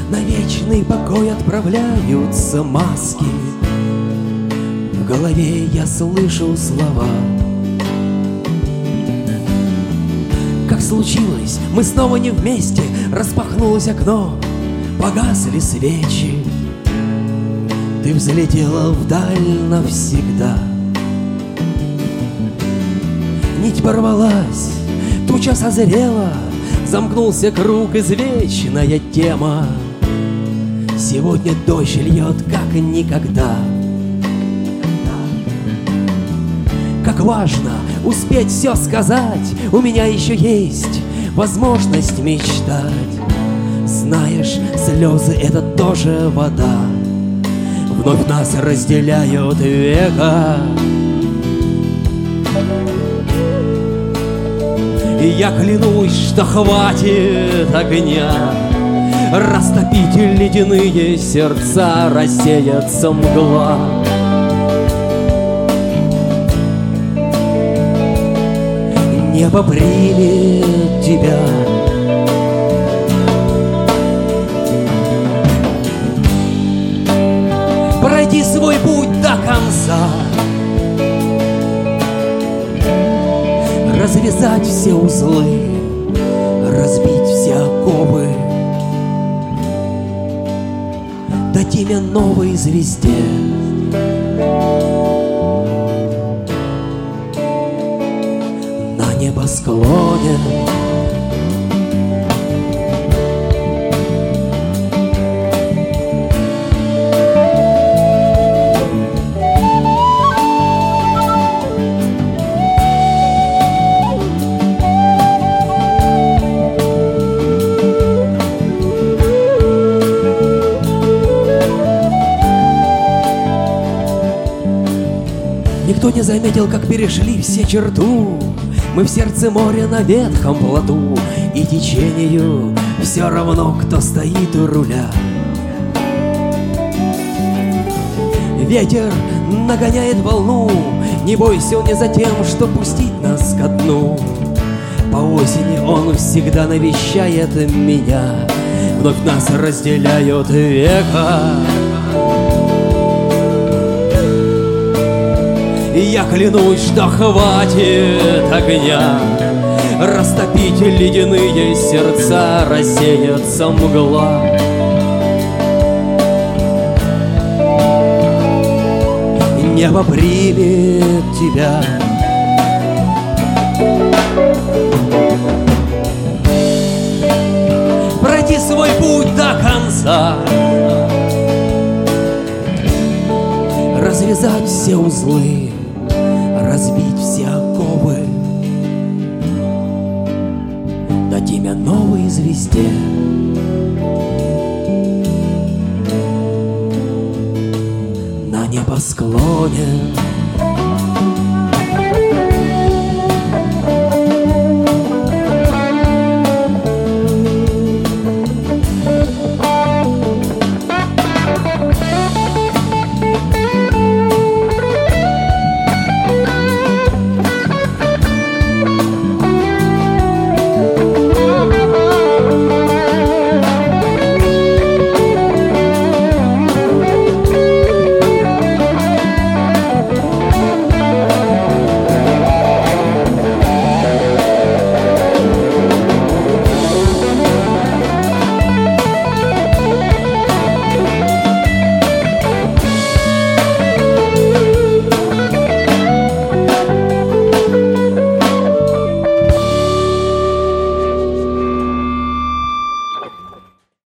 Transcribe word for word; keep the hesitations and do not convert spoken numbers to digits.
На вечный покой отправляются маски. В голове я слышу слова. Как случилось, мы снова не вместе. Распахнулось окно, погасли свечи. Ты взлетела вдаль навсегда. Нить порвалась, туча созрела, замкнулся круг, извечная тема. Сегодня дождь льет, как никогда. Как важно успеть все сказать. У меня еще есть возможность мечтать. Знаешь, слезы — это тоже вода. Вновь нас разделяют века. И я клянусь, что хватит огня растопить ледяные сердца, рассеется мгла. Небо примет тебя. Пройди свой путь до конца. Развязать все узлы, разбить все оковы, дать имя новой звезде. На небосклоне никто не заметил, как перешли все черту. Мы в сердце моря на ветхом плоту, и течению все равно, кто стоит у руля. Ветер нагоняет волну, не бойся, он не за тем, что пустить нас ко дну. По осени он всегда навещает меня. Вновь нас разделяют века. И я клянусь, что хватит огня растопить ледяные сердца, рассеется мгла. Небо примет тебя. Пройди свой путь до конца. Развязать все узлы, разбить все оковы, дать имя новой звезде. На небосклоне